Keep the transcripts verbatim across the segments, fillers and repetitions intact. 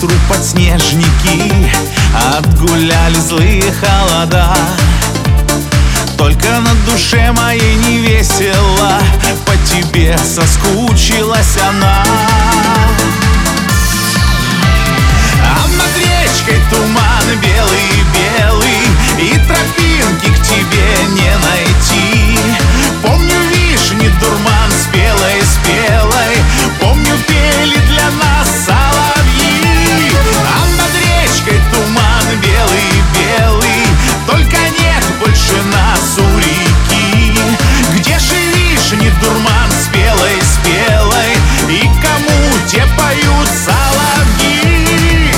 утру подснежники отгуляли злые холода. Только на душе моей не весело, по тебе соскучилась она. А над речкой туман белый-белый, и тропинки к тебе не найти. Помню вишни дурман спелой-спелой, помню пели для нас соловьи. А над речкой туман белый-белый, только нет больше нас у реки. Где же вишни дурман спелой-спелой, и кому те поют соловьи?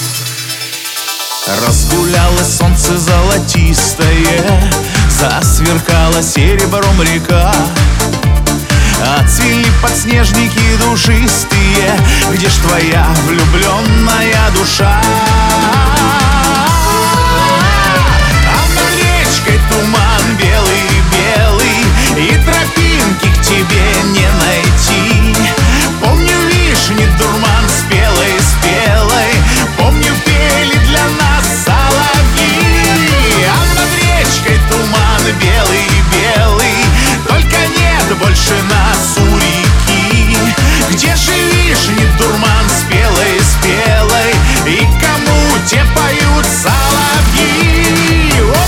Разгулялось солнце золотистое, засверкала серебром река. Отцвели подснежники душистые, где ж твоя влюбленная душа? А над речкой туман белый-белый, и тропинки к тебе не найти. Помню вишни дурман спелой-спелой, помню пели для нас соловьи. А над речкой туман белый-белый, только нет больше нас у реки. Где же вишни дурман спелой-спелой, и кому те поют соловьи? Оп!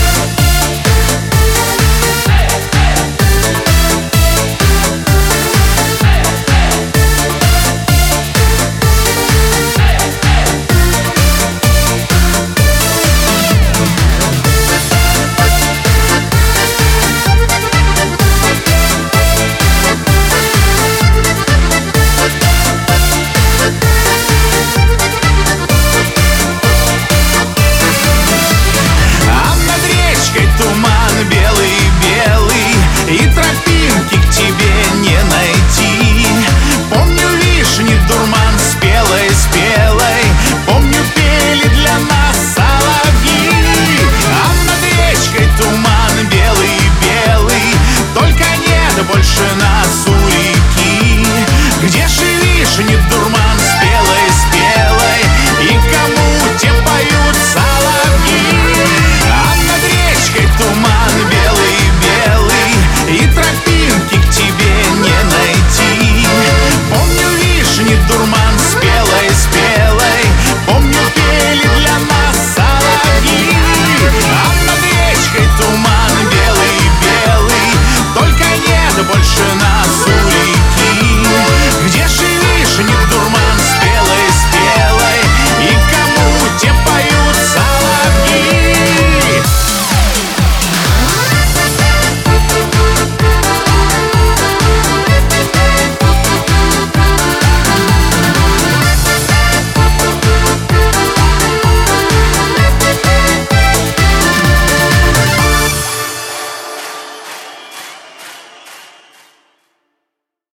Белый-белый, и тропинки к тебе не найти. Помню вишни дурман спелой-спелой, помню пели для нас соловьи. А над речкой туман белый-белый, только нет больше нас у реки. Где же вишни дурман